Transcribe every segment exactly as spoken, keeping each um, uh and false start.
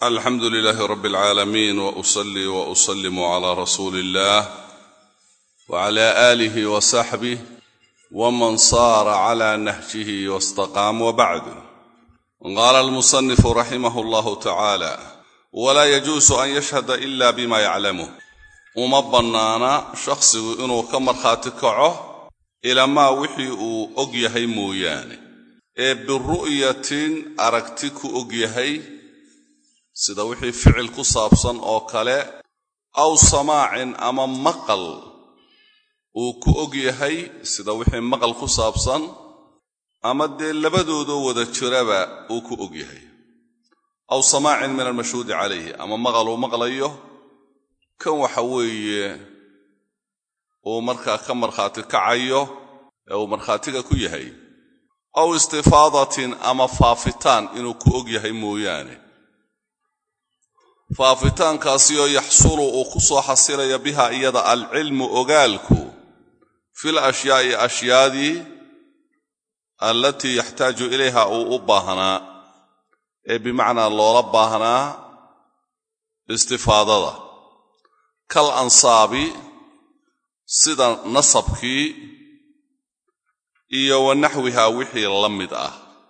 الحمد لله رب العالمين وأصلي وأسلم على رسول الله وعلى آله وصحبه ومن صار على نهجه واستقام وبعد. قال المصنف رحمه الله تعالى: ولا يجوز أن يشهد إلا بما يعلمه. وما بنانا شخص إنه كمرخاتي كعه إلى ما وحي أجيهي موياني بالرؤية أركتك أجيهي sida wixii ficil ku saabsan oo kale aw samaa'in ama maqal uu ku og yahay sida wixii maqal ku saabsan ama de labadooda wada jiraba uu ku og yahay aw samaa'in min al-mashhud alayhi ama maqal uu maqlayo kan waxa weeye oo marka ka marxaati kacayo ee uu marxaatiga ku yahay aw istifadatin ama faafitaan inuu ku og yahay mooyaane فافتان كاسيو يحصل وقصو حصيلة بها إيضا العلم أغالكو في الأشياء أشياء دي التي يحتاج إليها أو أباهنا بمعنى الله رباهنا استفادة كالأنصاب صدا نصبك إيا ونحوها وحي اللمدة.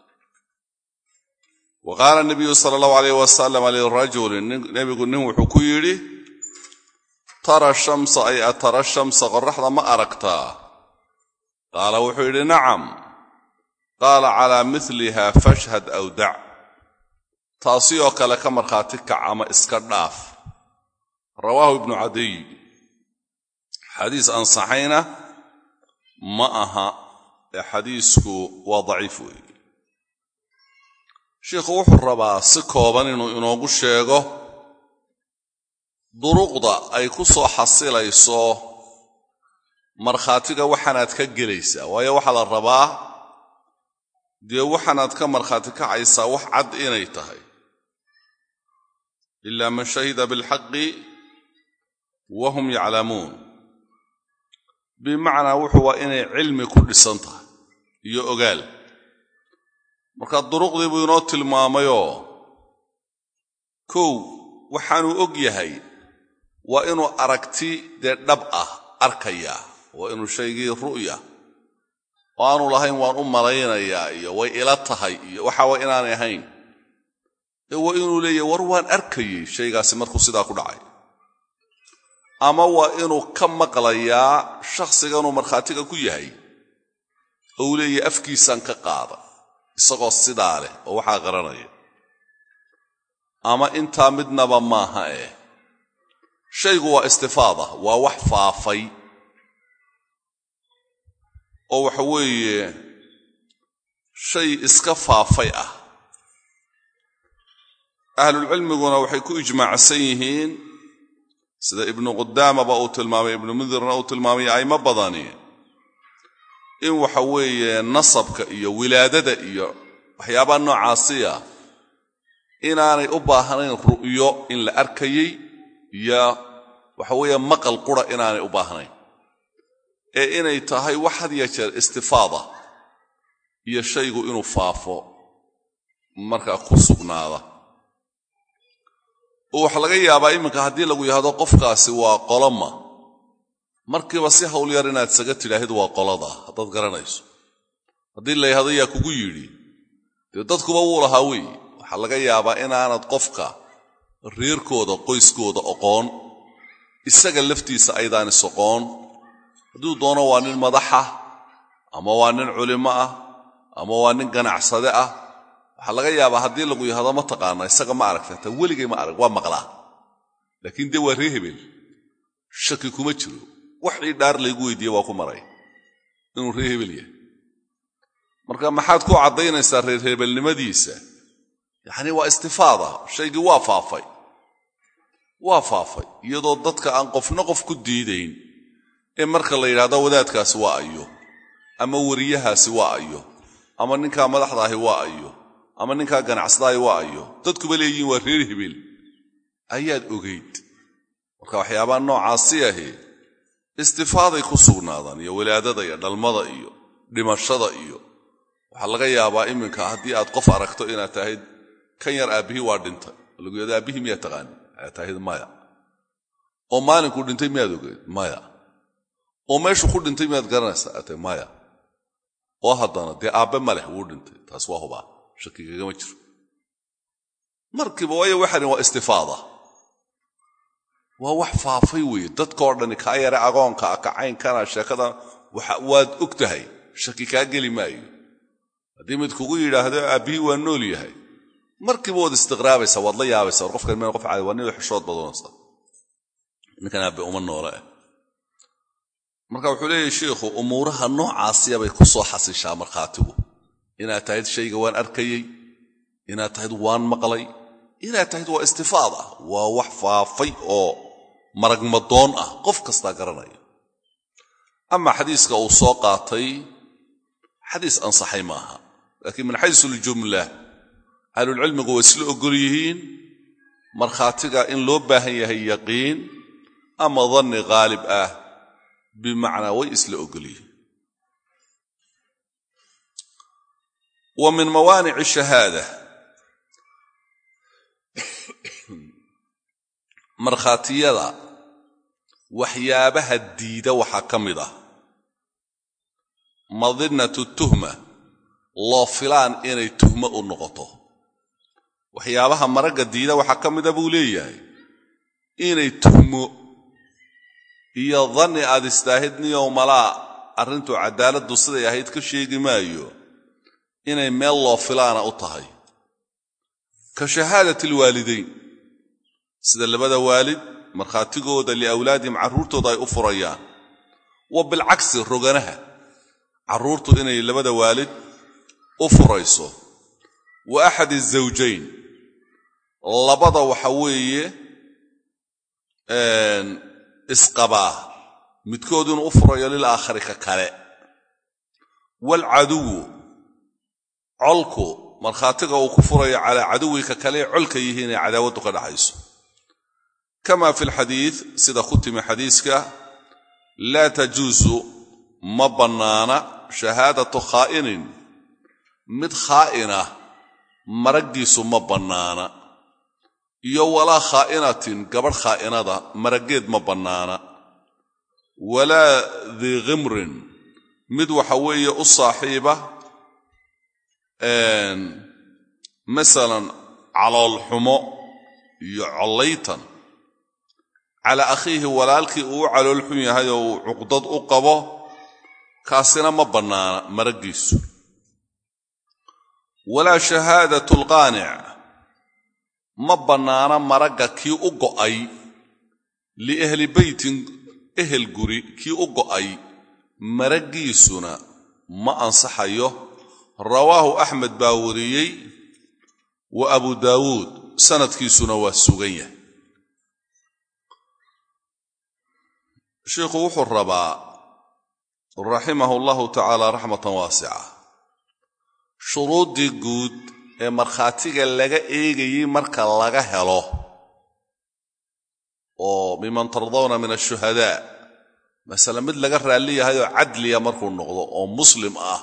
وقال النبي صلى الله عليه وسلم للرجل النبي يقول نمو حكيري ترى الشمس أي أترى الشمس غرح ما أركتها قال وحيري نعم قال على مثلها فاشهد أو دع تاصيوك لك مرخاتك عما إسكرداف. رواه ابن عدي حديث عن صحينا معها حديثه وضعيفه. sheekhu wuxuu rabaa si kooban inuu inoogu sheego duruqda ay ku soo xasilayso marxaatiga waxaanaad ka gelaysaa waayo waxa la rabaa dee waxaanaad ka marxaati kacaysaa wax cad inay tahay illa man shahida bilxaqi wahum yaclamuun bimacnaa wuxuu waa inay cilmi ku dhisan tahay iyo ogaal. marka duruqdii buu inoo tilmaamayoo kow waxaanu og yahay waa inuu aragti dee dhab ah arkayaa waa inuu shaygii ru'ya oo aanu lahayn waan u malaynayaa iyo way ila tahay iyo waxa waa inaanay ahayn ee waa inuu leeyahay war waan arkayay shaygaasi markuu sidaa ku dhacay ama waa inuu ka maqlayaa shakhsiganuu markhaatiga ku yahay oo uu leeyahay afkiisaan ka qaada isagoo sidaa leh oo waxaa qaranaya ama intaa midnaba maaha eh shaygu waa istifaada waa wax faafay oo waxa weeye shay iska faafay ah. ahlulcilmiguna waxay ku ijmaacsan yihiin sida ibnu qudaamaba uu tilmaamay ibnu mundirna uu tilmaamay ayma badani in waxa weeye nasabka iyo wilaadada iyo waxyaabaha noocaasiya inaanay u baahnayn ru'yo in la arkayay iyo waxa weeye maqal qura inaanay u baahnayn ee inay tahay wax had iyo jeer istifaada iyo shaygu inuu faafo markaa ku sugnaada. oo waxa laga yaabaa iminka haddii lagu yidhaahdo qofkaasi waa qoloma markiiba si hawl yar inaad saga tidhaahid waa qolada haddaad garanayso. haddii la yidhahdo yaa kugu yidhi dee dadkuba wuu lahaa wey waxaa laga yaabaa inaanad qofka reerkooda qoyskooda oqoon isaga laftiisa aydaan isoqoon hadduu doono waa nin madaxa ama waa nin culimo ah ama waa nin ganacsade ah waxaa laga yaabaa haddii lagu yidhahdo ma taqaana isaga ma aragta ta weligay ma arag waa maqlaa laakiin dee waa ree hebel shaki kuma jiro waxii dhaar laygu weydiiye waa ku maray inuu reer hebel yahay. marka maxaad ku caddaynaysaa reer hebelnimadiisa yacni waa istifaada shaygii waa faafay waa faafay iyadoo dadka aan qofna qof ku diidayn ee marka la yidhaahdo wadaadkaasi waa ayo ama wariyahaasi waa ayo ama ninkaa madaxdaahi waa ayo ama ninkaa ganacsadaahi waa ayo dadkuba leeyihiin waa reer hebel ayaad ogayd. marka waxyaabaha noocaasi ahi istifaaday ku sugnaadaan iyo wilaadada iyo dhalmada iyo dhimashada iyo waxaa laga yaabaa iminka haddii aad qof aragto inaad tahay kan yar aabbihii waa dhintay lagu yada abihi miya taqaan taahid maya oo maalinku dhintay miyaad ogeed maya oo meeshu ku dhintay miyaad garanaysaa atay maya oo haddana dee aabbe ma leh wuu dhintay taas waa hubaa shakigagama jiro markiiba waayo waxani waa istifaada waa wax faafay weeye dadkoo dhani kaa yare agoonka kacaynkana sheekada waad og tahay shaki kaa geli maayo haddii mid kugu yidhaahdo aabbihi waa nool yahay markiiba waad istiqraabaysaa waad la yaabaysaa war qofkan meel qof caadi waa nin xishood badanaysa ninkan aabbe uma noole ah marka wuxuu leeyahay sheekhu umuuraha noocaasiya bay ku soo xasishaa markhaatigu inaad tahid shayga waan arkayey inaad tahid waan maqlay inaad tahid waa istifaada waa wax faafay oo maragmadoon ah qof kastaa garanaya ama xadiiska uu soo qaatay xadiis ansaxay maaha laakiin min xaysu ljumla ahlulcilmigu waa isla ogol yihiin markhaatiga in loo baahan yahay yaqiin ama danni qaalib ah bimacnaa way isla ogol yihiin wa min mawaanici shahaada markhaatiyada waxyaabaha diida waxaa ka mid ah madinatu tuhma loo filaan inay tuhmo u noqoto waxyaabaha maragga diida waxaa ka mida buu leeyahay inay tuhmo iyo danni aad istaahidniyow malaa arrintu cadaaladdu siday ahayd ka sheegi maayo inay meel loo filaana u tahay ka shahaadati alwaalidayn sida labada waalid markhaatigooda liawlaadihim carruurtooda ay u furayaan wa bilcagsi roganaha carruurtu inay labada waalid u furayso wa axad azawjayn labada waxa weeye isqabaa midkood inuu u furayo lilaakhari ka kale waalcaduwu colku markhaatiga uu ku furayo calaa caduwi ka kale colka yihiin ee cadaawaddu ka dhaxayso kama fi lxadiid sida ku timi xadiiska laa tajuusu ma bannaana shahaadatu khaa'inin mid khaa'ina maraggiisu ma bannaana iyo walaa khaa'inatin gabadh khaa'inada maraggeed ma bannaana walaa dii khimrin mid waxa weeye u saaxiiba masalan caloolxumo iyo collaytan calaa akhiihi walaalkii uu u calool xun yahay oo uu cuqdad u qabo kaasina ma bannaana maraggiisu walaa shahaadatu alqaanic ma bannaana maragga kii u go'ay liahli beytin ehel guri kii u go'ay maraggiisuna ma ansaxayo rawaahu axmed baa wariyey wa abu daawuud sanadkiisuna waa sugan yahay sheikhu wuxuu rabaa raximahu allahu tacaala raxmatan waasica shuruuddii guud ee markhaatiga laga eegayey marka laga helo oo miman tardawna min ashuhadaa masala mid laga raalli yahay oo cadliya markuu noqdo oo muslim ah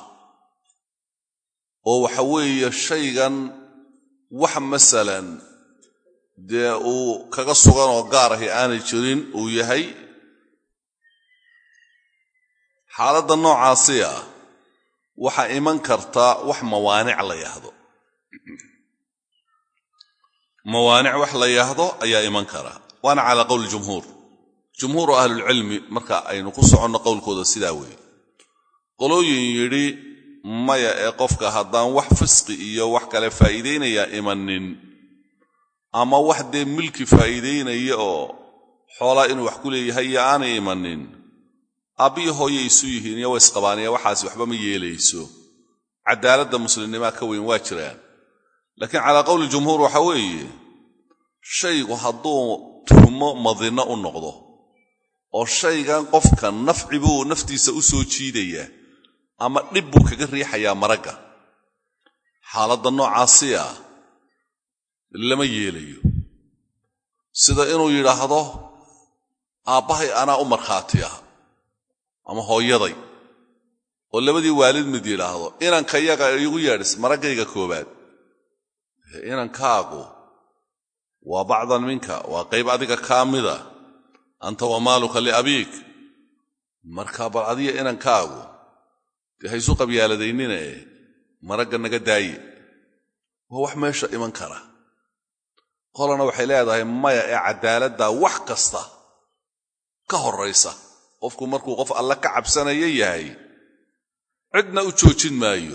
oo waxa weeye shaygan wax masalan dee uu kaga sugan oo gaar ahi aanay jirin uu yahay xaaladda noocaasi ah waxaa iman kartaa wax mawaanic la yahdo mawaanic wax la yahdo ayaa iman kara waana calaa qowli jumhuur jumhuuru ahlulcilmi marka aynu ku soconno qowlkooda sidaa weeye qolooyin yidhi maya ee qofka haddaan wax fisqi iyo wax kale faa'iidaynayaa imanin ama wax dee milki faa'iidaynaya oo xoolaa inuu wax ku leeyahay iyo aanay imanin aabbiyo hooye isu yihiin iyo waa isqabaaniya waxaasi waxba ma yeelayso cadaaladda muslimnimaa ka weyn waa jiraan laakiin calaa qowli jumhuur waxa weeye shaygu hadduu tuhmo madinno u noqdo oo shaygan qofka nafci buu naftiisa u soo jiidayaa ama dhib buu kaga riixayaa maragga xaaladda noocaasi ah lama yeelayo sida inuu yidhaahdo aabbahay anaa u markhaati ah ama hooyaday oo labadii waalid mid yidhaahdo inankayaga igu yeedhis maraggayga koobaad inankaagu waa bacdan minka waa qayb adiga kaamida anta wa maaluka liabiik marka bal adiga inankaagu dee haysu qabyaaladaynina ee maragga naga daaye waa wax meesha iman kara qolana waxay leedahay maya ee cadaaladda wax kasta ka horraysa qofku markuu qof alla ka cabsanaya yahay cidna u joojin maayo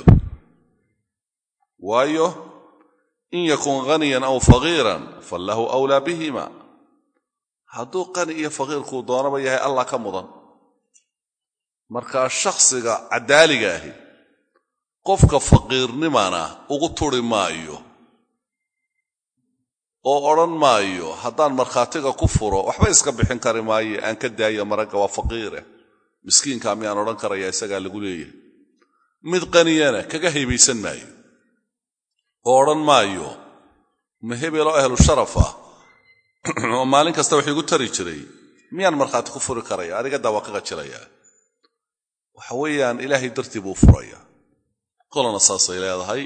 waayo in yakun ghaniyan aw faqiiran fallahu awlaa bihima hadduu qani iyo faqiirkuu doonaba yahay allah ka mudan markaa shakhsiga cadaaliga ahi qofka faqiirnimana ugu turi maayo oo odhan maayo haddaan markhaatiga ku furo waxba iska bixin kari maayo aan ka daaya maragga waa faqiire miskiinkaa miyaan odhan karaya isagaa lagu leeyahay mid qaniyana kaga haybaysan maayo oo odhan maayo ma hebeloo ahlu sharaf ah oo maalin kasta wax igu tari jiray miyaan markhaati ku furi karaya anigaddaa waa ka qajirayaa waxa weeyaan ilaahay dartii buu furaya qolana saasay leedahay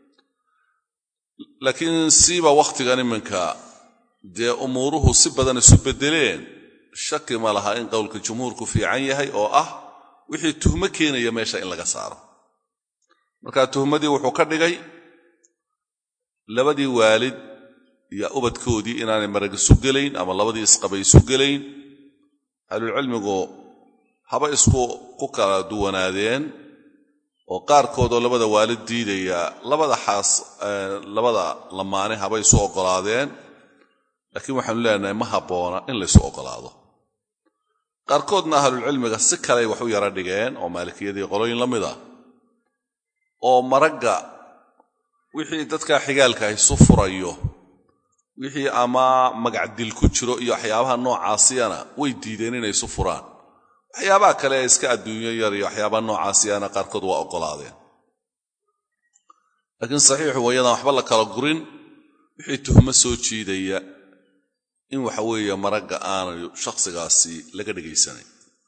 laakiin siiba wakhtigan iminka dee umuuruhu si badan isu beddeleen shaki ma laha in qowlka jumhuurku fiican yahay oo ah wixii tuhmo keenaya meesha in laga saaro markaa tuhmadii wuxuu ka dhigay labadii waalid iyo ubadkoodii inaanay marag isu gelayn ama labadii isqabay isu gelayn ahlulcilmigu haba isku ku kala duwanaadeen oo qaarkoodoo labada waalid diidaya labada xaas labada lamaane haba isu oggolaadeen laakiin waxaanu leenahay ma habboona in laysu oggolaado qaarkoodna ahlulcilmiga si kaley wax u yara dhigeen oo maalikiyadii qolooyin la mid ah oo maragga wixii dadkaa xigaalka isu furayo wixii ama magacdil ku jiro iyo waxyaabaha noocaasiyana way diideen inay isu furaan waxyaabaha kale ee iska adduunyo yar iyo waxyaabaha noocaasiyana qaarkood waa oggolaadeen laakiin saxiixu wayadaan waxba la kala gurin wixii tuhmo soo jiidaya in waxa weeye maragga aanayu shakhsigaasi laga dhagaysanayn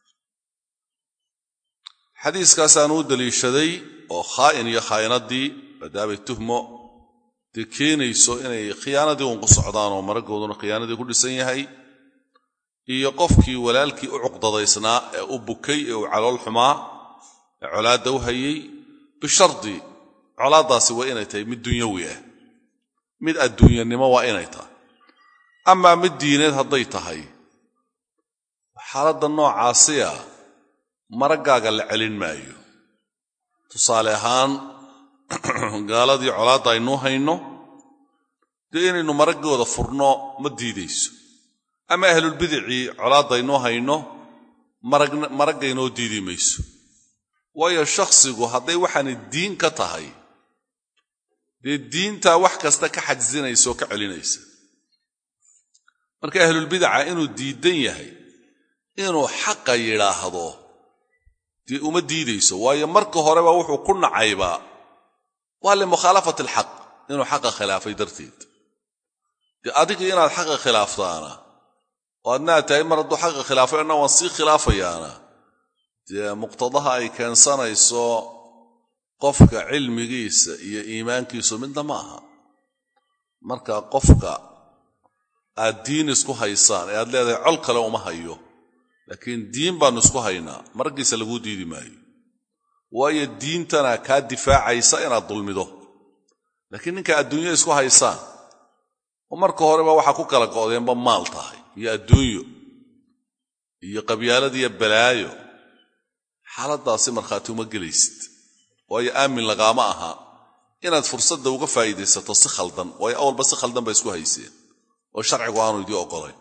xadiiskaasaan u daliishaday oo khaa'in iyo khaa'inaddii maadaamay tuhmo dee keenayso inay khiyaanadii uun ku socdaan oo maraggooduna khiyaanadii ku dhisan yahay iyo qofkii walaalkii u cuqdadaysnaa ee u bukay ee u calool xumaa ee colaadda u hayay bishardi colaaddaasi waa inay tahay mid dunyawi ah mid adduunyanimo waa inay tahay amaa mid diineed hadday tahay xaaladda noocaasiya maraggaaga la celin maayo tusaale ahaan gaaladii colaadda aynuu hayno dee inaynu maraggooda furno ma diidayso ama ahlulbidicii colaadda aynuu hayno maraggaynoo diidi mayso waayo shakhsigu hadday waxaani diin ka tahay dee diintaa wax kasta ka xajsinaysa oo ka celinaysa marka ahlulbidaca inuu diidan yahay inuu xaqa yidhaahdo dee uma diidayso waayo marka horeba wuxuu ku nacaybaa waa limukhaalafati alxaq inuu xaqa khilaafay darteed dee adigii inaad xaqa khilaaftaana oo adnaad tahay mar hadduu xaqa khilaafay anna waan sii khilaafayaana dee muqtadaha ay keensanayso qofka cilmigiisa iyo iimaankiisu midna ma aha marka qofka aad diin isku haysaan ee aad leedahay col kale uma hayo laakiin diin baannu isku haynaa maraggiisa laguu diidi maayo waayo diintana kaa difaacaysa inaad dulmido laakiin ninka adduunyo isku haysaan oo marka horeba waxaa ku kala go'deenba maal tahay iyo adduunyo iyo qabyaalad iyo balaayo xaaladdaasi markhaati uma gelaysid waayo aamin lagaama aha inaad fursadda uga faa'iidaysato si khaldan waayo awalba si khaldan bay isku hayseen oo sharcigu aanu idii oggolayn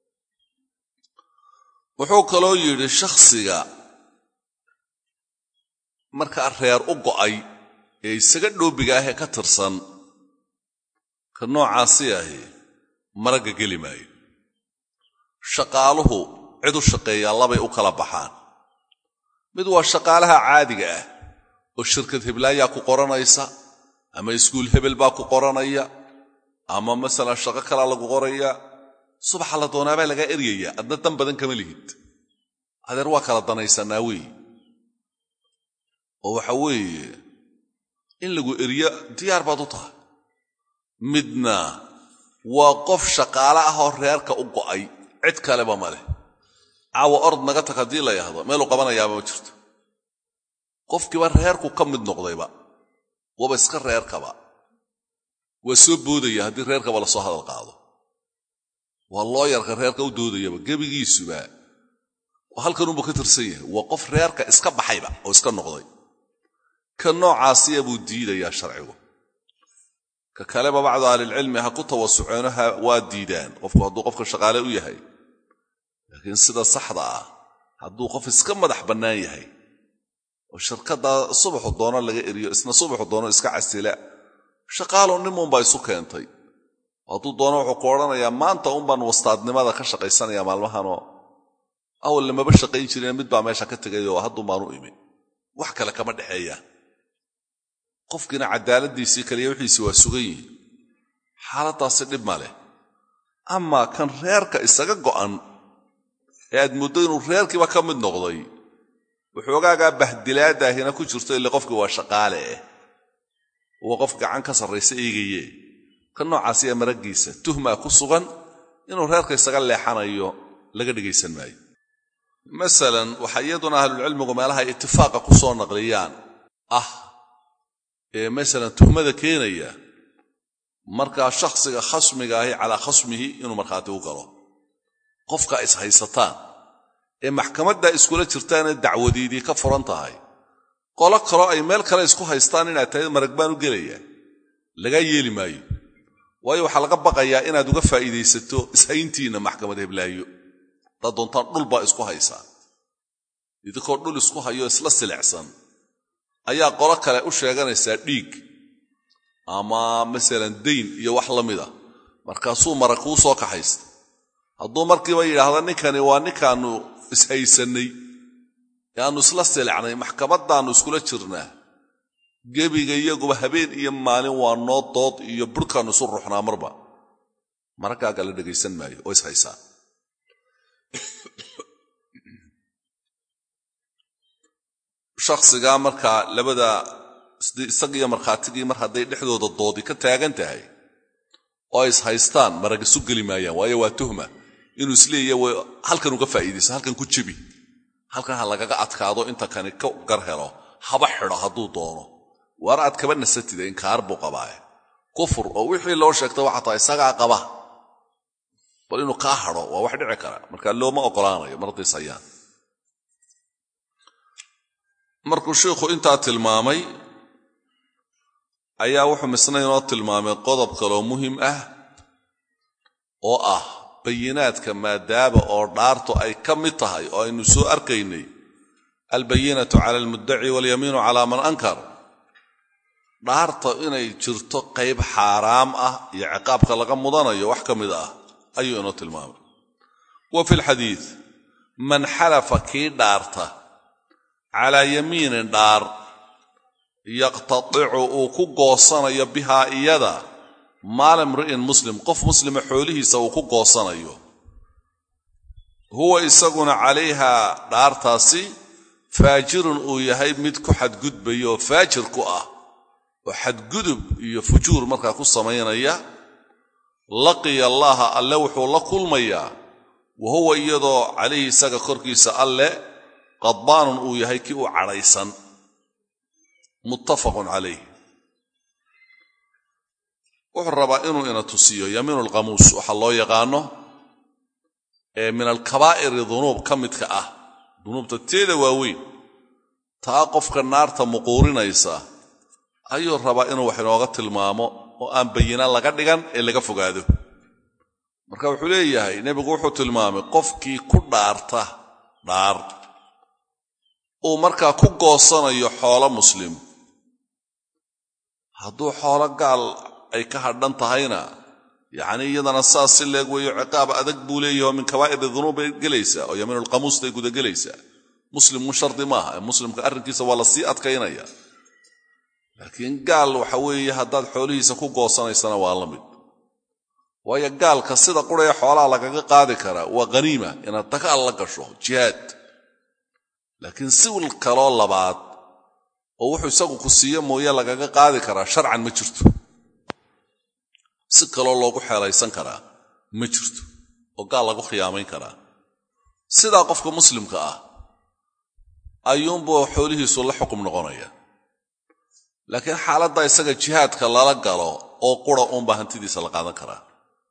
wuxuu kaloo yidhi shakhsiga markaa reer u go'ay ee isaga dhoobiga ahee ka tirsan ka noocaasi ahi maragga geli maayo shaqaaluhu cid u shaqeeyaa labay u kala baxaan mid waa shaqaalaha caadiga ah oo shirkad heblaayaa ku qoranaysa ama iskuul hebel baa ku qoranaya ama masalan shaqo kalaa lagu qoraya subaxa la doonaabaa lagaa eryayaa adna dan badan kama lihid adeer waa kala danaysanaa weeye oo waxa weeye in lagu eriyo diyaar baad u tahay midna وقف شقالة هو ريرك أقوى عد كلمة ماله عاو أرض نجتك دي لا يهضم ماله قبنا يا بوجرت قف كبر ريرك وكم من نقضي بقى وبسكر ريرك بقى وسبودي هدي ريرك ولا صهاد القاضي والله يرك ريرك ودودي بقى جيب يجيس بقى وهل كانوا بكتر سيه وقف ريرك اسكب بحيبة أو اسكب نقضي كنوع عاصية بودي يا شرعه ككلمة بعض أهل العلم هكو توسعونها واديدان قفكو هدو قفك الشغالة ويهي لكن سيدا صحضة هدو قف اسكم مدح بنان يهي والشركة دا الصبح الدونا لغا إريو اسنا صبح الدونا اسكا عستيلاء شقالوا نمون بايسو كينتي هدو دونا وحقورنا يا ما انت أمبان وستاد نماذا كشقيسان يا مالمهانو أول لما بشقين شرين مدبع ما شاكتك ايو هدو مانو إيمي وحكا لك مدحية qofkina cadaaladiisii kaliya wixiisi waa sugay xaaladaas dib male ama kan reerka isaga go'an ee aad muddo inuu reerkiiba ka mid noqday wuxuugaaga bahdilaadaahina ku jirto ilaa qofkii waa shaqaale oo qof gacan ka sarreeyay eegaye kan noocaas ee maragiisa tuhma ku sugan inuu reerka isaga leexanayo laga dhigaysan maayo masalan waxa iyaduna ahlul cilmigu meelaha ittifaaqa ku soo naqliyaan ah ee mesela tuhmada keenaya marka shakhsiga khasmiga ahi ala khasmihi inuu marxaati u galo qofka is haysataan ee maxkamadda iskula jirtaan dacwadiidii ka furan tahay qolo kale ay meel kale isku haystaan in ay tahay maragbaan u galaya laga yeeli maayo waayo waxa laga baqayaa inaad uga faa'iideysato ishayntiina maxkamadda heblaayo dad doontaan dhul baa isku haysaa idinko dhul isku hayo isla silicsan ayaa qolo kale u sheeganaysa dhiig ama misalan deyn iyo wax la mid ah markaasuu maraku soo kaxaysta hadduu markiiba yiraahdo ninkani waa ninkaanu ishaysanay yaanu isla silacnay maxkamadaanu iskula jirnaa gebiga iyaguba habeen iyo maalin waa noo dood iyo burkaanu isu ruuxnaa marba markaa kale dhageysan maayo oo ishaysaa shakhsiga marka labada isagiyo marxaatigii mar haday dhexdooda doodi ka taagan tahay oo is haystaan marag isu gali maayaan waayo waa tuhma inuu isleeyahay halkan uga faa'iideysan halkan ku jibi halkan ha lagaga adkaado inta kani ka gar helo haba xidho haduu doono war aad kaba nasatida in kaar buu qabaa kufur oo wixii loo sheegtay waxa taa isaga qaba bal inuu ka haro waa wax dhici kara marka looma ogolaanayo martay sayaan markuu sheekhu inta tilmaamay ayaa wuxuu misnaynoo tilmaamay qodob kale oo muhiim ah oo ah bayinaadka maadaaba oo dhaarto ay ka mid tahay oo aynu soo arkaynay albayinatu cala almuddaci walyamiinu cala man ankar dhaarto inay jirto qayb xaraam ah iyo ciqaabka laga mudanayo wax ka mid ah ayuu inoo tilmaamay wa fi alxadiith man xalafa kii dhaarta على يمين دار يقتطع وكو غوسنايو بها ايدا مال امرئ مسلم قف مسلم حوله سو كو غوسنايو هو اسغنا عليها دارتاسي فاجر او يحي مid ku xad gudbayo faajir ku ah oo xad gudub iyo fujuur marka ku sameeynaya laqiya allah alla wuxuu la kulmaya وهو يدو عليه سغا korkiisa alle قضبان او يحي كي او عريسان متفق عليه وحربا انو انا تسيو يمين الغموس waxa loo yaqaano ee min al-kaba'ir dhunub kamidka ah dhunubta teeda waaweyn taa qofka naarta muquurinaysa ayuu raba inuu wax inooga tilmaamo oo aan bayina laga dhigan ee laga fogaado marka wuxuu leeyahay nabigu wuxuu tilmaamay qofkii ku dhaarta dhaar oo marka ku goosanayo xoolo muslim hadduu xoolo gaal ay ka hadhan tahayna yaani iyadana saas si leeg weeyo ciqaab adag buu leeyahay min kabaa'ir dhunub galaysa oo yamin al-qamus tay guda galaysa muslim mushardi maaha muslimka arrinkiisa waa la sii adkaynaya laakiin gaal waxa weeye haddaad xoolihiisa ku goosanaysana waa la mid waayo gaalka sida quraya xoolaha lagaga qaadi kara waa qaniima inaad dagaal la gasho jihaad laakiin si wal kale labaad oo wuxuu isagu ku siiyo mooye lagaga qaadi kara sharcan ma jirto si kaloo loogu xeelaysan karaa ma jirto oo gaal lagu khiyaamayn karaa sidaa qofka muslimka ah ayuunbuu xoolihiisu la xukum noqonaya laakiin xaaladda isaga jihaadka lala galo oo qura uunba hantidiisa la qaadan karaa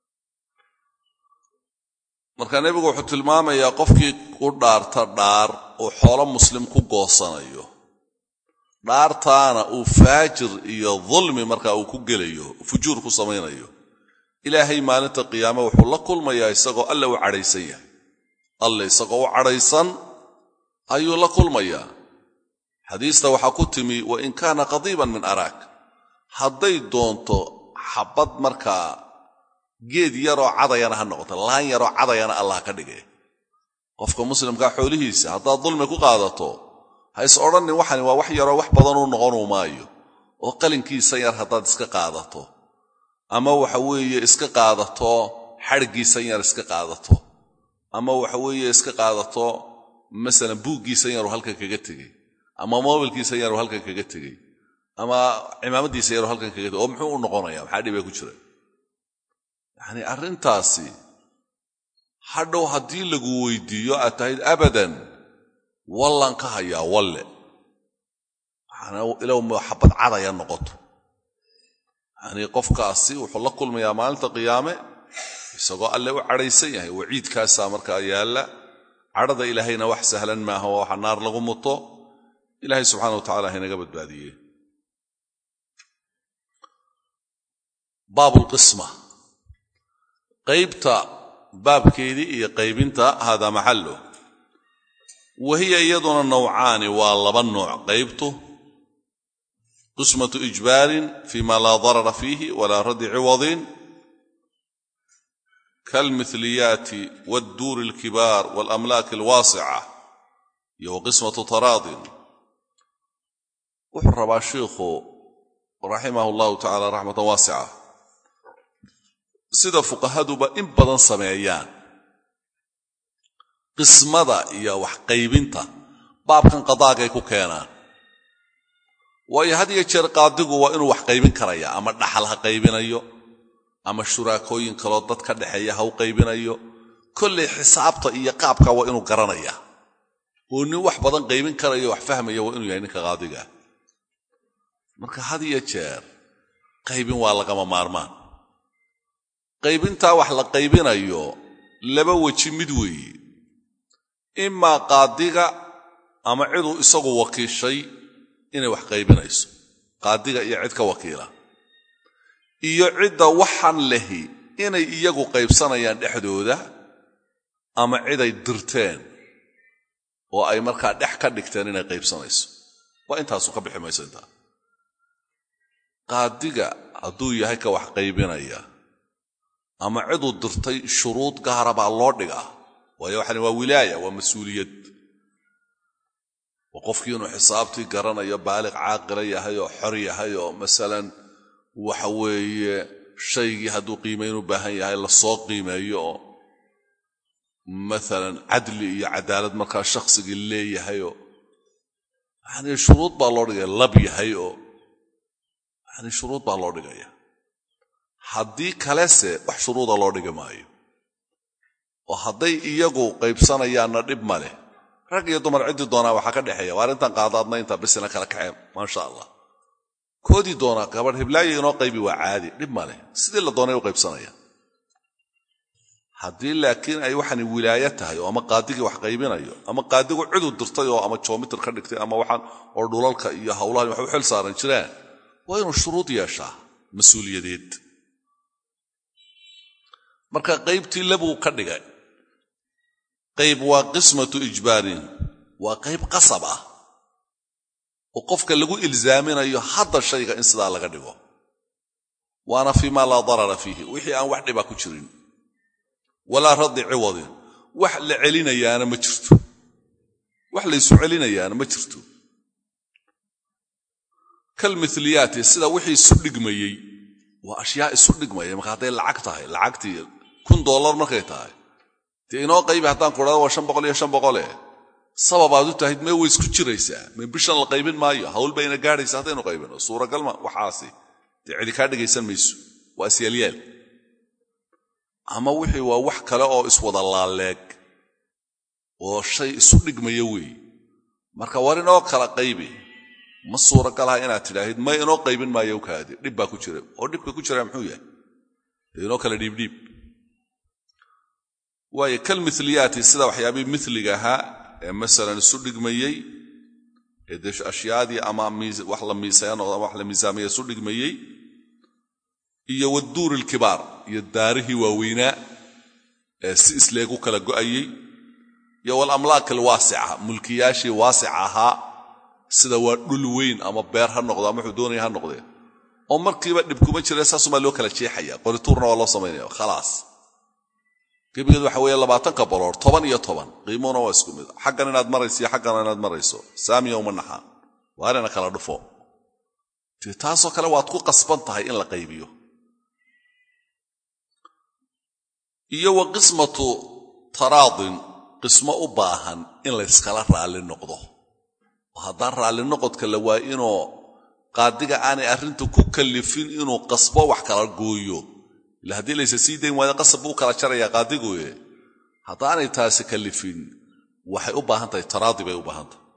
marka nebigu wuxuu tilmaamayaa qofkii ku dhaarta dhaar oo xoolo muslim ku goosanayo dhaartaana uu faajir iyo dulmi markaa uu ku gelayo fujuur ku samaynayo ilaahay maalinta qiyaame wuxuu la kulmayaa isagoo alle u cadhaysan yahay alle isagoo u cadhaysan ayuu la kulmayaa xadiista waxaa ku timi wa in kaana qadiiban min araak hadday doonto xabad markaa geed yaroo cadayana ha noqoto laan yaroo cadayana allah ka dhigay qofka muslimkaa xoolihiisa haddaad dulmi ku qaadato ha is odhanin waxani waa wax yaroo wax badanuu noqonu maayo oo qalinkiisa yar haddaad iska qaadato ama waxa weeye iska qaadato xadhiggiisan yar iska qaadato ama waxa weeye iska qaadato masalan buuggiisan yaruu halkan kaga tegey ama moobilkiisan yaruu halkan kaga tegey ama cimaamadiisa yaruu halkan kaga tegey oo muxuu u noqonayaa maxaa dhibay ku jira yacni arrintaasi hadhow haddii lagu weydiiyo aad tahayd abadan wallan ka hayaa walle ilow xabad cadaya noqoto yacni qofkaasi wuxuu la kulmayaa maalinta qiyaame isagoo alle u cadhaysan yahay waciidkaasaa markaa yaalla cadhada ilaahayna wax sahlan maaha waa waxa naar lagu muto ilaahay subxaana wa tacala haynaga badbaadiye baabulqisma qaybta baabkeedii iyo qaybinta haadaa maxallo wahiya iyaduna nawcaani waa laba nooc qaybtu qismatu ijbaarin fima laa darara fiihi walaa raddi ciwadin kaalmithliyaati waadduuri alkibaar waalamlaaki alwaasica iyo wa qismatu taraadin wuxuu rabaa shiikhu raximahu allahu tacala raxmatan waasica sida fuqahaduba in badan sameeyaan qismada iyo wax qaybinta baabkan qadaagay ku keenaan waayo had iyo jeer qaadigu waa inuu wax qaybin karaya ama dhaxal ha qaybinayo ama shuraakooyin kaloo dad ka dhexeeya ha u qaybinayo kollay xisaabta iyo qaabka waa inuu garanaya oo nin wax badan qaybin karayo wax fahmaya waa inuu yahay ninka qaadiga marka had iyo jeer qaybin waa lagama maarmaan qaybintaa wax la qaybinayo laba weji mid weeye imaa qaadiga ama ciduu isagu wakiishay inay wax qaybinayso qaadiga iyo cid ka wakiila iyo cidda waxan lehi inay iyagu qaybsanayaan dhexdooda ama ciday dirteen oo ay markaa dhex ka dhigteen inay qaybsanayso waa intaasu ka bixi mayso intaa qaadiga hadduu yahay ka wax qaybinaya ama ciduu dirtay shuruud gaara baa loo dhigaa waayo waxani waa wilaaya waa mas-uuliyad oo qofkii inuu xisaabtii garanayo baaliq caaqila yahay oo xor yahay oo masalan waxa weeye shaygii hadduu qiimayn u baahan yahay la soo qiimeeyo oo maalan cadli iyo cadaalad markaa shakhsigii leeyahay oo yacni shuruud baa loo dhigaya lab yahay oo yacni shuruud baa loo dhigaya haddii kalese wax shuruuda loo dhigi maayo oo hadday iyagu qaybsanayaanna dhib ma leh rag iyo dumar ciddii doonaa waxaa ka dhexeeya waa arrintan qaadaadna intaa bisina kala kaxeen maasha allah koodii doonaa gabadh hiblaayo inoo qaybi waa caadi dhib ma leh sidii la doonay u qaybsanaya haddii laakiin ay waxani wilaayo tahay oo ama qaadigii wax qaybinayo ama qaadigu ciduu dirtay oo ama joomitir ka dhigtay ama waxaan oo dhulalka iyo hawlahan wax u xil saaran jireen waa inuu shuruud yeeshaa mas-uuliyadeed marka qaybtii labuu ka dhigay qayb waa qismatu ijbaarin waa qayb qasab ah oo qofka lagu ilzaaminayo hadda shayga in sidaa laga dhigo waana fiima laa darara fiihi wixii aan wax dhiba ku jirin walaa raddi ciwadin wax la celinayaana ma jirto wax laysu celinayaana ma jirto kalmithliyaati sida wixii isu dhigmayey waa ashyaa isu dhigmaya marka hadday lacag tahay lacagtii kun dollar markay tahay dee inoo qaybi haddaan ku dhahdo waa shan boqol iyo shan boqole sababaad u tahayd mee way isku jiraysaa mee bishan la qaybin maayo hawl bayna gaadhaysa haddaynu qaybino suuragalma waxaasi dee cidi kaa dhigaysan mayso waa isyaalyaal ama wixii waa wax kale oo iswada laaleeg oo shay isu dhigmaya weey marka war inoo kala qaybi ma suuragal ah inaad tidhaahid ma inoo qaybin maayo kaadi dhib baa ku jira oo dhibka ku jira muxuu yahay inoo kala dhiib dhiib way kal mithliyati sida waxyaabi mithliga ha ee masalan isu dhigmayay ee desh ashyaadi ama miis wax la miisayaan oo wax la miisaamay isu dhigmayay iyo waduur alkibar iyo daarihi waaweyna ee si isleegu kala go'ayay iyo wal amlaak alwasi'a mulkiyashi wasi'aha sida waa dhul weyn ama beer ha noqdo ama xudoonay ha noqdo oo markiiba dhib kuma jira saasuma loo kala jeexaya qorituurna waa loo sameeyaa khalaas qiimadeedu waxa weeye labaatan ka baloor toban iyo toban qiimoona waa isku mid xaqan inaad marayso xaqan inaad marayso saamiyo uma naxa waarana kala dhufo taasoo kale waad ku qasban tahay in la qaybiyo iyo wa qismatu taraadin qismo u baahan in la iskala raali noqdo haddaan raali noqodka la waa inuu qaadiga aanay arrintu ku kalifin inuu qasbo wax kala gooyo ila haddii la sii deyn waa qasab uu kala jaraya qaadigu ee haddaanay taasi kalifin waxay u baahan tahay taraadi bay u baahan tahay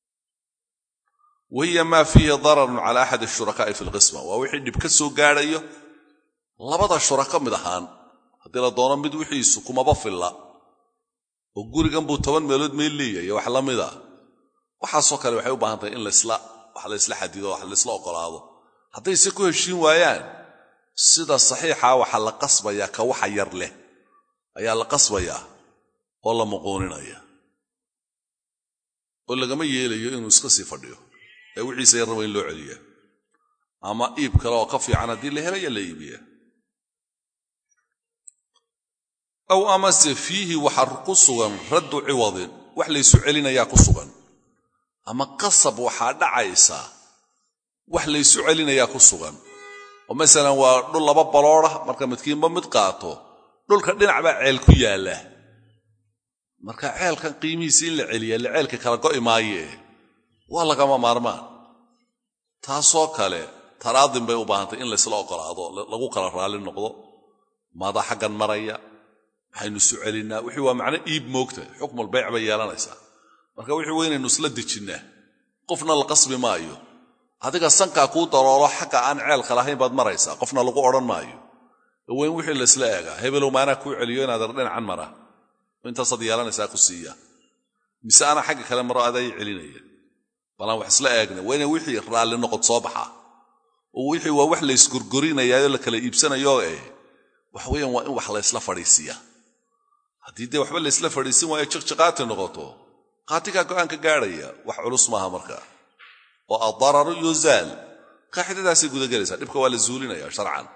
وهي ما فيه ضرر على أحد الشركاء في القسمة ووحي دب كسو غارايو لبدا شركاء مid ahaan hadii la doono mid wixiisu kuma bafilla oo gurigan buu toban meelood meel leeyahay wax la mid ah waxa soo kale waxay u baahan tahay in la isla wax la isla xadido wax la isla oqolaado haday si ku heshiin waayaan sida saxiixa waxa la qasbaya ka waxa yar leh ayaa la qasbaya oo la muqooninaya oo laga ma yeelayo inuu iska sii fadhiyo ee wixiisa yar weyn loo celiyo ama iib kale oo ka fiican hadii la helayo la iibiyo aw amas fihi wa harqusugan raddu ciwad wax la isu celinaya ku sugan ama qasab waxa dhacaysa wax la isu celinaya ku sugan oo midalan waa dhul laba baloora marka midkiinba mid qaato dhulka dhinac baa ceel ku yaala marka ceelkan qiimihiisa in la celiyo la ceelka kala go'i maaye waa laga ma maarmaan taasoo kale taraadin bay u baahantay in la isla oqolaado lagu kala raali noqdo maada xaqan maraya waxaynu isu celinaa wixii waa macna iib moogta xukmul bayc bay yeelanaysaa marka wixii weynaynu isla dejinaa qofna la qasbi maayo adiga sanka ku daroolo xaqa aan ceel khalahayn baad maraysaa qofna lagu oran maayo weyn wixii la isla eega hebelo maana ku celiyo inaad dhinacan mara inta sad yeelanaysaa ku siiya mise ana xaqa kale maro aday celinaya balan wax isla eegna weyn wixii raali noqod soo baxa oo wixii waa wax la isgurgurinayaayo la kala iibsanayo ee wax weyn waa in wax la isla fariisiya hadii de waxba la isla fariisin waayo jiqjiqaad noqoto qaatiga go'aanka gaaraya wax culus maaha marka oo ad-darar yuzal qaacidadaasi guda galaysa dibka waa la zuulinaya sharcan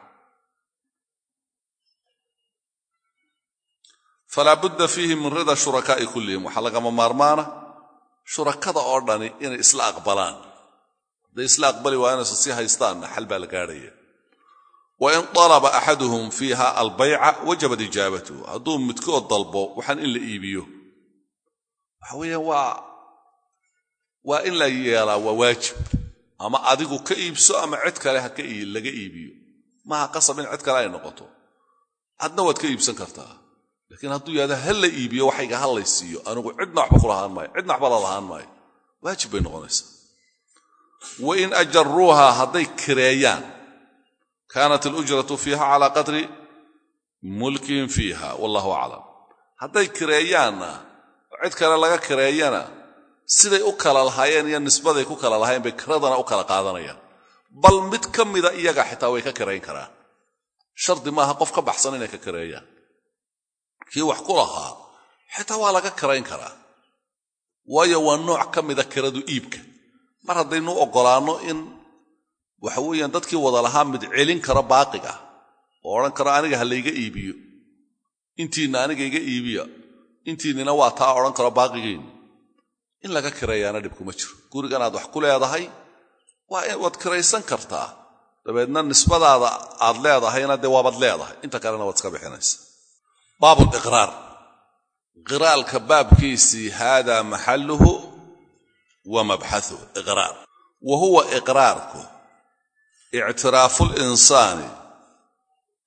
fala budda fihi min rida shuraka'i kullihim waxa laga maarmaana shurakada oo dhani in isla aqbalaan de isla aqbali waana si haystaan xal baa la gaaraya wa in talaba ahaduhum fiha al-bay'a wajaba ijabatu hadu midkood dalbo waxan in la iibiyo waxa weeyaan waa waa in la yeela waa waajib ama adigu ka iibso ama cid kale ha ka laga iibiyo ma qasab in cid kale ay noqoto adna wad ka iibsan kartaa laakiin hadduu yaada hal la iibiyo waxayga halaysiiyo anigu cidna waxba kulahaan maayo cidna waxba lahaan maayo waajib bay noqonaysaa wa in ajarruha haday kireeyaan كانت الأجرة فيها على قدر ملك فيها والله أعلم هذا كريانا عد كلا لغا كريانا سيدي أكلا الهايين يا نسبة دي أكلا الهايين بكردنا أكلا قادنا بل متكم إذا إياقا حتى ويكا كريين كرا شرط ماها قفك بحصان إنك كريان كي وحكولها حتى والغا كريين كرا ويا النوع كم إذا كردو إيبك مرة دينو أقلانو إن waxa weeyaan dadkii wada lahaa mid celin kara baaqiga oo oran kara aniga hal iga iibiyo intiina aniga iga iibiyo intiina waa taa oran kara baaqigeen in laga kireeyana dib kuma jiro gurigan aad wax ku leedahay waa in wad kireysan kartaa dabeedna nisbadaada aad leedahayna de waabad leedahay inta kalena wad iska bixinaysa baabu iqraar qiraalka baabkiisi hada mahalluhu wa mabhathu iqraar wa huwa iqraarku اعتراف الإنسان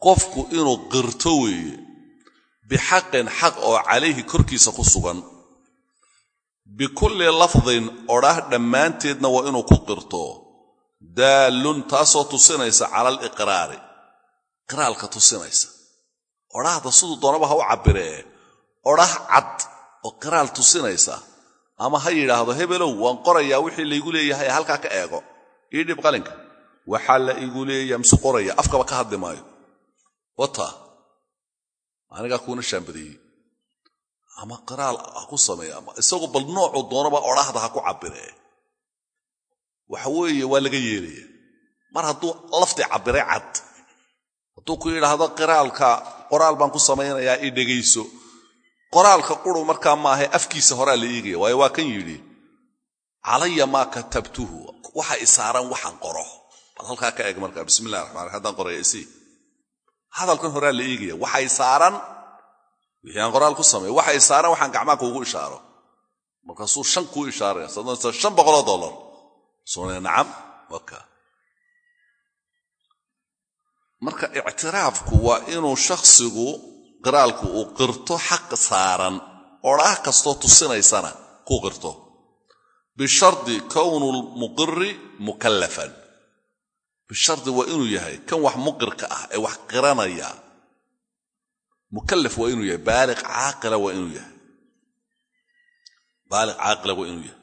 qofku inuu qirto weeye bixaqin xaq oo calayhi korkiisa ku sugan bikulli lafdin odhah dhammaanteedna waa inuu ku qirto daalun taasoo tusinaysa cala aliqraari qiraalka tusinaysa odhahda siduu doonaba ha u cabiree odhah cad oo qiraal tusinaysa ama ha yidhaahdo hebelow waan qorayaa wixii laygu leeyahay halkaa ka eego ii dhib qalinka waxaa la igu leeyahay mise qoraya afkaba ka hadli maayo wata anigaa kuuna shaambadiyey ama qiraal ha ku sameeya ama isagu bal noocuu doonaba odhahda ha ku cabiree waxa weeye waa laga yeelaya mar hadduu lafti cabiray cad hadduu ku yidhaahdo qiraalka qoraal baan ku samaynayaa ii dhegayso qoraalka quru markaa maaha afkiisa horaa la eegaya waayo waa kan yidhi calaya maa katabtuhu waxa isaaran waxaan qoro bal halkaa ka eeg markaa bismillahi raxmaan raxiim haddaan qoraya isii hadalkan horaa la eegaya waxa isaaran wixii aan qoraal ku sameeyo waxa isaaran waxaan gacmaha kuugu ishaaro markaasuu shan kuu ishaaraya sadonsa shan boqoloo dollar soonaya nacam waka marka ictiraafku waa inuu shakhsigu qiraalku uu qirto xaq saaran odhaah kastoo tusinaysana ku qirto bishardi kownu lmuqiri mukallafan bishardi waa inuu yahay kan wax muqirka ah ee wax qiranaya mukallaf waa inuu yahay baaliq caaqila waa inuu yahay baaliq caaqila waa inuu yahay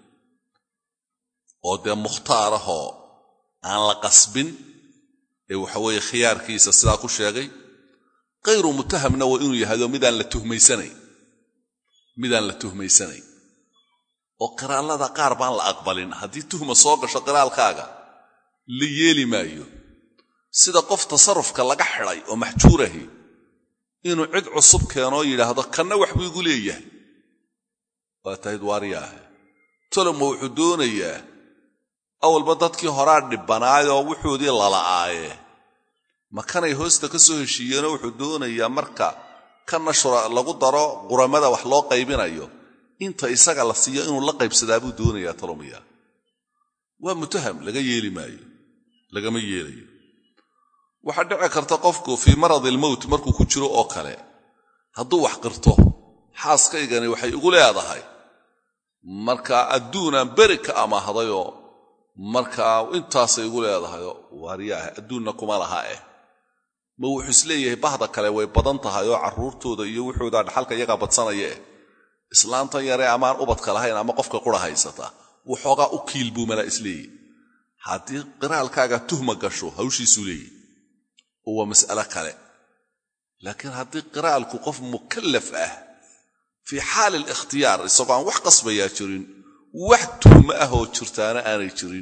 oo dee mukhtaarahoo aan la qasbin ee waxa weeye khiyaarkiisa sidaa ku sheegay qayru mutahamna waa inuu yahado midaan la tuhmaysanayn midaan la tuhmaysanayn oo qiraallada qaar baan la aqbalin haddii tuhma soo gasho qiraalkaaga la yeeli maayo sida qof tasarrufka laga xidhay oo maxjuurahi inuu cid cusub keenoo yidhaahdo kanna wax buu igu leeyahay waa tahid waariyaahe toloma wuxuu doonayaa awalba dadkii horaa dhibbanaayoo wuxuudii lala'aaye ma kanay hoosta ka soo heshiiyeenoo wuxuu doonayaa marka kanna shura lagu daro quramada wax loo qaybinayo inta isaga la siiyo inuu la qaybsadaa buu doonayaa talomiya waa mutaham laga yeeli maayo lagama yeelayo waxaa dhici karta qofku fii maradi almowt markuu ku jiro oo kale hadduu wax qirto xaaskaygani waxay igu leedahay markaa adduunaan beri ka amahdayoo markaa intaasay igu leedahayoo waariyaaha adduunna kuma laha eh ma wuxuu isleeyahay bahda kale way badan tahay oo carruurtooda iyo wuxuudaa dhaxalka iyagaa badsanaya eh islaantan yaree amaan ubadka lahayn ama qofka qura haysata wuxoogaa u kiil buu malaa isleeyahy haddii qiraalkaaga tuhma gasho hawshiisuu leeyahy oo waa mas'alo kale laakiin haddii qiraalku qof mukallaf ah fii xaali alikhtiyaar isagoo aan wax qasbayaa jirin wax tuhma ah oo jirtaana aanay jirin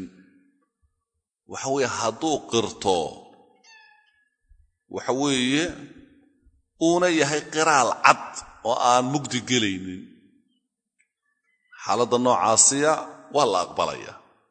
waxa weeye hadduu qirto waxa weeye uuna yahay qiraal cad oo aan mugdi gelaynin xaaladda noocaasiya waa la aqbalaya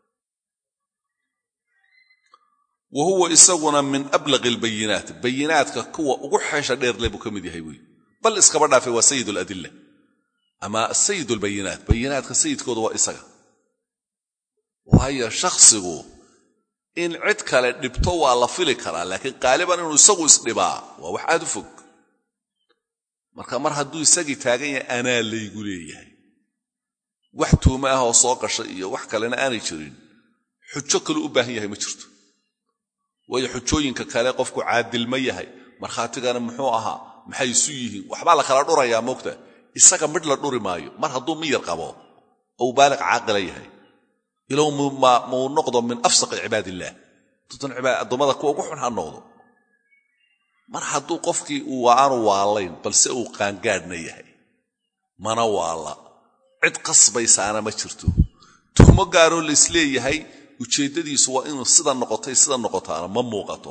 wa huwa isaguna min ablaqi albayinaat bayinaadka kuwa ugu xeesha dheer le buu ka mid yahay wey bal iskaba dhaafay waa sayid aladilla ama sayid albayinaat bayinaadka sayidkooda waa isaga waayo shakhsigu in cid kale dhibto waa la fili karaa laakiin qaaliban inuu isagu isdhibaa waa wax aad u fog marka mar hadduu isagii taagan yahay anaa laygu leeyahay wax tuuma ah oo soo gasha iyo wax kalena aanay jirin xujo kale u baahan yahay ma jirto waayo xujooyinka kale qofku caadil ma yahay markhaatigana muxuu ahaa maxay isu yihiin waxbaa la kala dhurayaa moogta isaga midh la dhuri maayo mar hadduu miyar qabo ou baaliq caaqila yahay ilow muu noqdo min afsaqi cibaadillaah tutan addoommada kuwa ugu xun ha noqdo mar hadduu qofkii uu aanu waalayn balse uu qaangaadhna yahay mana waala cid qasbaysaana ma jirto tuhmo gaaroo la isleeyahay ujeeddadiisu waa inuu sida noqotay sida noqotaana ma muuqato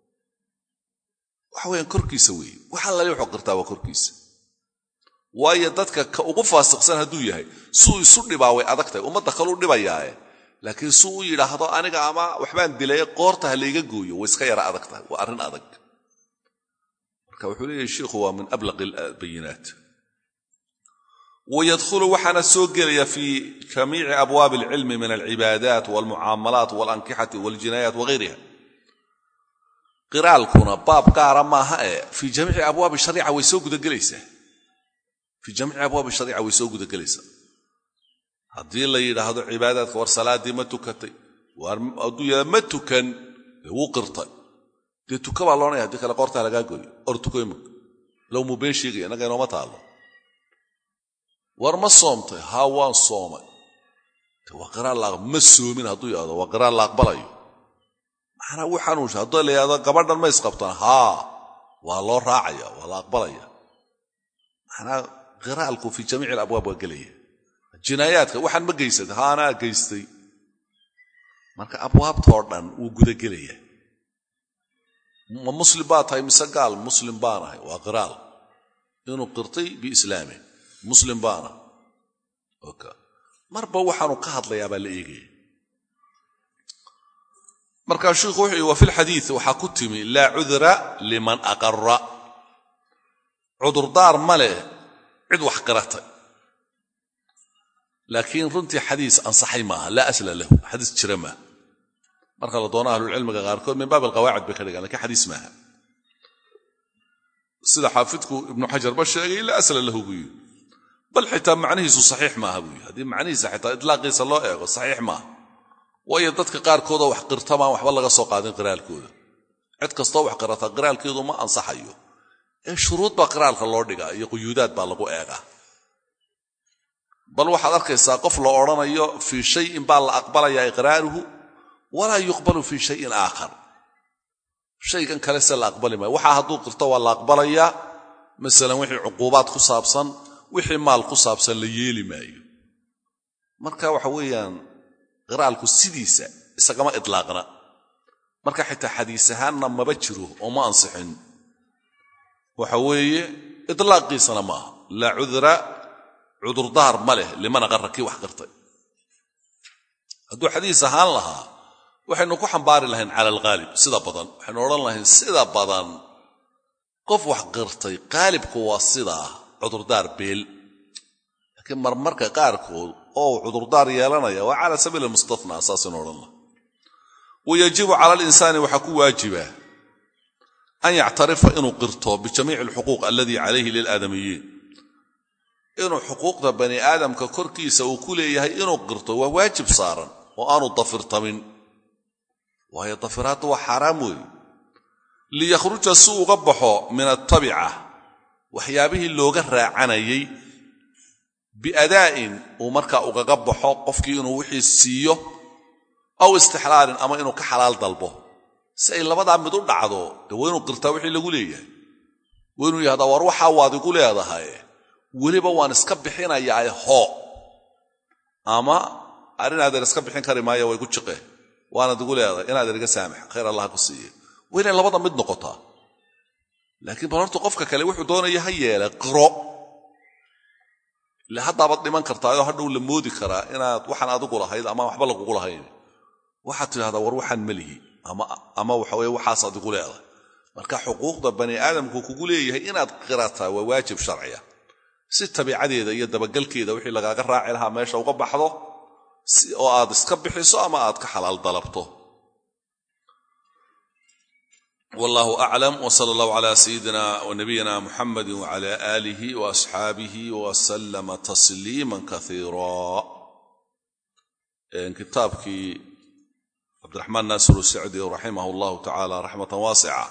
waxa weyaan korkiisa weeye waxaa lala wuxuu qirtaa waa korkiisa waayo dadka ka ugu faasiqsan hadduu yahay suu isu dhibaa way adag tahay ummadda kaluu dhibayaae laakiin suu u yidhaahdo aniga ama waxbaan dilay qoorta ha layga gooyo way iska yara adag tahay waa arrin adag marka wuxuu leeyahay sheikhu waa min ablaqi albayinaat wayadkhulu waxaana soo gelaya fii jamiici abwaabi alcilmi min alcibaadaat walmucaamalaat walankixati waljinaayaat wagayriha qiraalkuna baab gaara maaha ee fi jamiici abwaab shariica way soo guda galaysaa fi jamiici abwaab shariica way soo guda galaysaa haddii la yidhaahdo cibaadaadka war salaadii ma tukatay war hadduu yidhahdo ma tukan wuu qirtay dee tuka baa loonaya haddii kale qoortaa lagaa goyo or tuko imika low muu been sheegaya innaga inooma taallo war ma soomtay haa waan soomay waa qiraal la ma soomin hadduu yidhahdo waa qiraal la aqbalayo maxana wuu xanuunsha hadduu la yidhahdo gabadhan ma isqabtaan haa waa loo raacaya waa la aqbalaya maxanaa qiraalku fi jamiici alabwaab waa gelaya jinaayaadka waxaan ma geysatay haa anaa geystay marka abwaabtoo dhan wuu gudagelaya ma muslim baa tahay mise gaal muslim baanahay waa qiraal inuu qirtay biislaami muslim baana okay marba waxaanu ka hadlayaa baa la eegaya markaa sheekhu wuxuu yidhi wa fi lxadiid waxaa ku timi laa cudra liman aqara cudurdaar ma leh cid wax qiratay laakiin runtii xadiis ansaxay maaha laa asla lahu xadiis jira maaha marka la doono ahlulcilmiga qaarkood min baab alqawaacid bay ka dhigaan lakiin xadiis maaha sida xaafidku ibnu xajar ba sheegay laa asla lahu buu yidhi bal xitaa macnihiisu saxiix maaha buu yidhi haddii macnihiisa xitaa itlaaqiisa loo eego saxiix maaha waayo dadka qaarkoodoo wax qirtamaan waxba laga soo qaadin qiraalkooda cid kastoo wax qirata qiraalkeedu ma ansaxayo ee shuruud baa qiraalka loo dhigaa iyo quyuudaad baa lagu eegaa bal waxaad arkaysaa qof la odhanayo fii shayin baa la aqbalayaa iqraaruhu walaa yuqbalu fii shayin aakhar shaygan kale se la aqbali maayo waxaa hadduu qirto waa la aqbalayaa masalan wixii cuquubaad ku saabsan wixii maal ku saabsan la yeeli maayo marka waxa weeyaan qiraalku sidiisa isagama idlaaqna marka xitaa xadiis ahaanna maba jiro oo ma ansixin waxa weeye idlaaqiisana maaha laa cudra cudurdaar ma leh liman aqarra kii wax qirtay hadduu xadiis ahaan lahaa waxaynu ku xambaari lahayn cala alghaalib sida badan waxaynu odhan lahayn sida badan qof wax qirtay qaalibku waa sidaa cudurdaar beel laakiin marmarka qaarkood oo cudurdaar yeelanaya waa cala sabiil almustathnaa saasaynu odhan laha wayajibu cala alinsaani waxaa ku waajiba an yactarifa inuu qirto bijamiici alxuquuq aladii calayhi lilaadamiyiin inuu xuquuqda bani aadamka korkiisa uu ku leeyahay inuu qirto waa waajib saaran oo aanu dafirtamin waayo dafiraadda waa xaaraam weeye liyakhruja si uga baxo min altabica waxyaabihii looga raacanayay biadaa'in uu markaa ugaga baxo qofkii inuu wixii siiyo aw istixlaalin ama inuu ka xalaal dalbo si ay labadaa mid u dhacdo dee waa inuu qirtaa wixii lagu leeyahay waa inuu yihahdaa war waxaa waad igu leedahay weliba waan iska bixinayaa hoo ama arrinaadan iska bixin kari maayo way ku jiqe waanad igu leedahay inaadan iga saamax khayr allah ku siiye waa inay labada mid noqotaa laakiin bal horta qofka kale wuxuu doonaya ha yeela qiro ila haddaabaad dhiman kartaayoo hadhow la moodi karaa inaad waxaan adigu lahayd ama waxba lagugu lahayn waxaad tidhahdaa war waxaan melihi ama waxa weye waxaas adigu leedahay marka xuquuqda bani aadamku kugu leeyahay inaad qirataa waa waajib sharciya si tabiicadeeda iyo dabagalkeeda wixii lagaaga raaci lahaa meesha uga baxdo oo aad iska bixiso ama aad ka xalaal dalabto والله أعلم وصلى الله على سيدنا ونبينا محمد وعلى آله وأصحابه وسلم تسليما كثيرا كتابك عبد الرحمن ناصر السعدي رحمه الله تعالى رحمة واسعة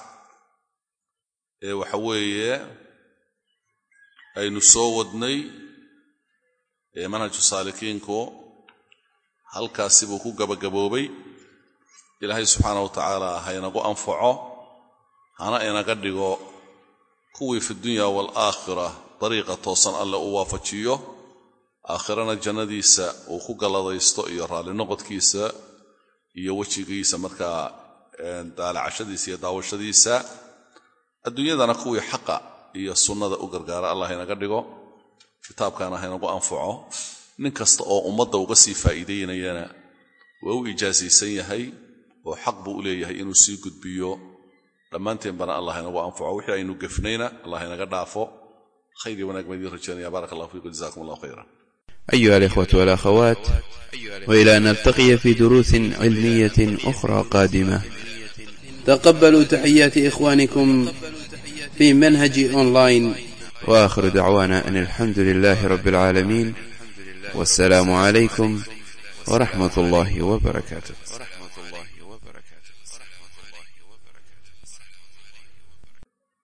وحوية أي نسودني منهج سالكينكو هل كاسبوكو قبقبوبي إلهي سبحانه وتعالى هينقو أنفعه أنا إنا قدقو كوي في الدنيا والآخرة طريقة توصن ألا أوافجيه آخرنا الجنديسة وخوك الله يستو إيرها لنقض كيسة يوشي كيسة مركا دال عشديسة داوشديسة الدنيا دانا كوي حقا إيا السنة دا أقرقار الله هنا قدقو كتاب كان هنا قو أنفعه ننكست أو أمضى وقسي فائدين يانا وهو إجازي سيهي وحق بؤليه إنو سيقود بيو dhammaanteen bana allah inagu anfaco wixii aynu gafnayna allah inaga dhaafo khayr iyo wanaag madii rajaynaya barakallahu fiikum jazakumullahu khayran أيها الإخوة والأخوات وإلى أن نلتقي في دروس علمية أخرى قادمة تقبلوا تحيات إخوانكم في منهج أونلاين، وآخر دعوانا أن الحمد لله رب العالمين، والسلام عليكم ورحمة الله وبركاته.